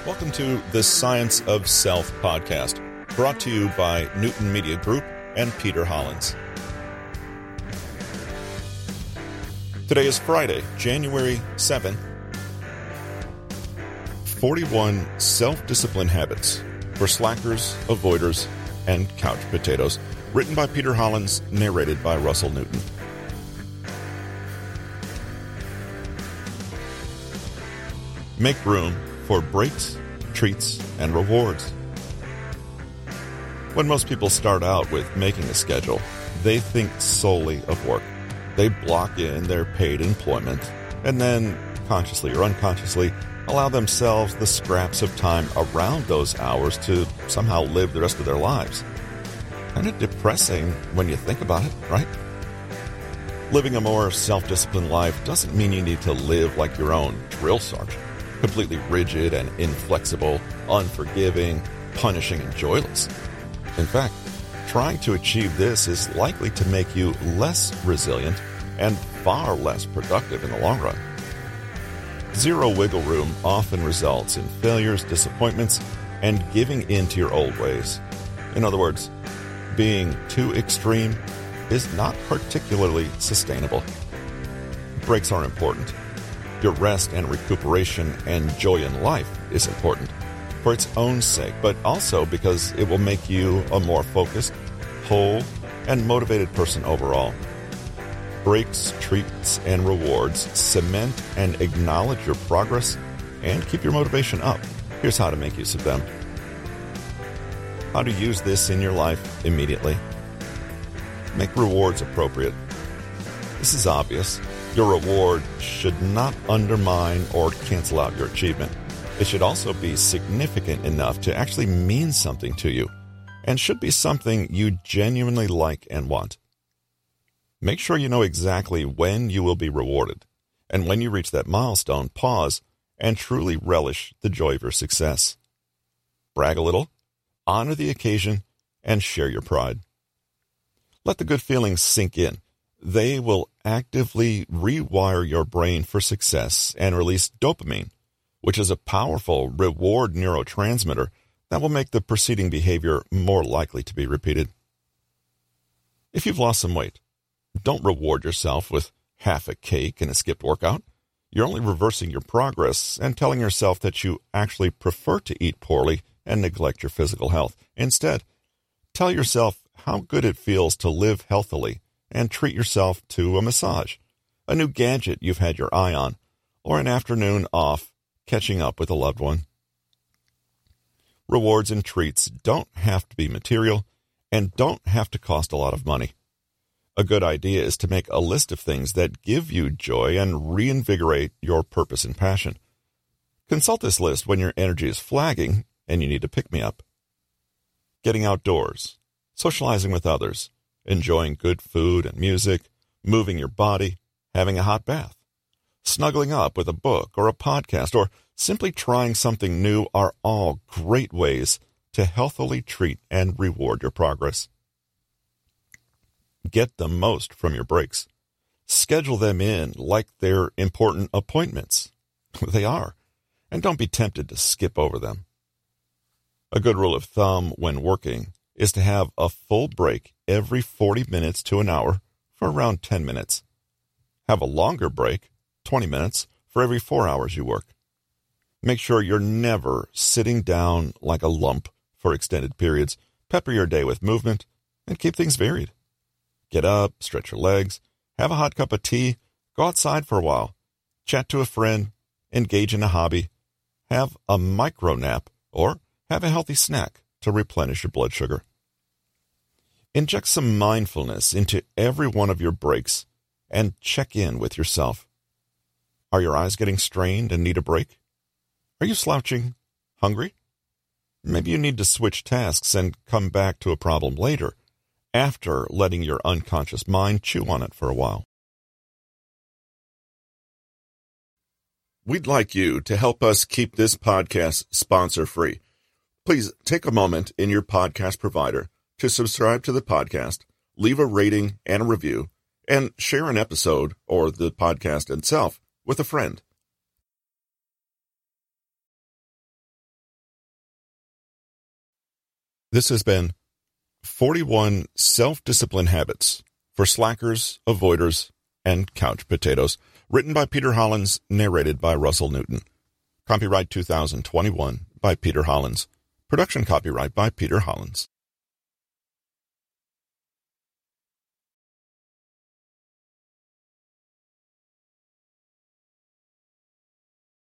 Welcome to the Science of Self podcast, brought to you by Newton Media Group and Peter Hollins. Today is Friday, January 7th. 41 Self-Discipline Habits for Slackers, Avoiders, and Couch Potatoes, written by Peter Hollins, narrated by Russell Newton. Make room for breaks, treats, and rewards. When most people start out with making a schedule, they think solely of work. They block in their paid employment and then, consciously or unconsciously, allow themselves the scraps of time around those hours to somehow live the rest of their lives. Kind of depressing when you think about it, right? Living a more self-disciplined life doesn't mean you need to live like your own drill sergeant, completely rigid and inflexible, unforgiving, punishing, and joyless. In fact, trying to achieve this is likely to make you less resilient and far less productive in the long run. Zero wiggle room often results in failures, disappointments, and giving in to your old ways. In other words, being too extreme is not particularly sustainable. Breaks are important. Your rest and recuperation and joy in life is important for its own sake, but also because it will make you a more focused, whole, and motivated person overall. Breaks, treats, and rewards cement and acknowledge your progress and keep your motivation up. Here's how to make use of them. How to use this in your life immediately. Make rewards appropriate. This is obvious. Your reward should not undermine or cancel out your achievement. It should also be significant enough to actually mean something to you, and should be something you genuinely like and want. Make sure you know exactly when you will be rewarded, and when you reach that milestone, pause and truly relish the joy of your success. Brag a little, honor the occasion, and share your pride. Let the good feelings sink in. They will actively rewire your brain for success and release dopamine, which is a powerful reward neurotransmitter that will make the preceding behavior more likely to be repeated. If you've lost some weight, don't reward yourself with half a cake and a skipped workout. You're only reversing your progress and telling yourself that you actually prefer to eat poorly and neglect your physical health. Instead, tell yourself how good it feels to live healthily and treat yourself to a massage, a new gadget you've had your eye on, or an afternoon off catching up with a loved one. Rewards and treats don't have to be material and don't have to cost a lot of money. A good idea is to make a list of things that give you joy and reinvigorate your purpose and passion. Consult this list when your energy is flagging and you need to pick me up. Getting outdoors, socializing with others, enjoying good food and music, moving your body, having a hot bath, snuggling up with a book or a podcast, or simply trying something new are all great ways to healthily treat and reward your progress. Get the most from your breaks. Schedule them in like they're important appointments. They are, and don't be tempted to skip over them. A good rule of thumb when working is to have a full break every 40 minutes to an hour for around 10 minutes. Have a longer break, 20 minutes, for every 4 hours you work. Make sure you're never sitting down like a lump for extended periods. Pepper your day with movement and keep things varied. Get up, stretch your legs, have a hot cup of tea, go outside for a while, chat to a friend, engage in a hobby, have a micro nap, or have a healthy snack to replenish your blood sugar. Inject some mindfulness into every one of your breaks and check in with yourself. Are your eyes getting strained and need a break? Are you slouching? Hungry? Maybe you need to switch tasks and come back to a problem later, after letting your unconscious mind chew on it for a while. We'd like you to help us keep this podcast sponsor-free. Please take a moment in your podcast provider to subscribe to the podcast, leave a rating and a review, and share an episode or the podcast itself with a friend. This has been 41 Self-Discipline Habits for Slackers, Avoiders, and Couch Potatoes, written by Peter Hollins, narrated by Russell Newton. Copyright 2021 by Peter Hollins. Production copyright by Peter Hollins.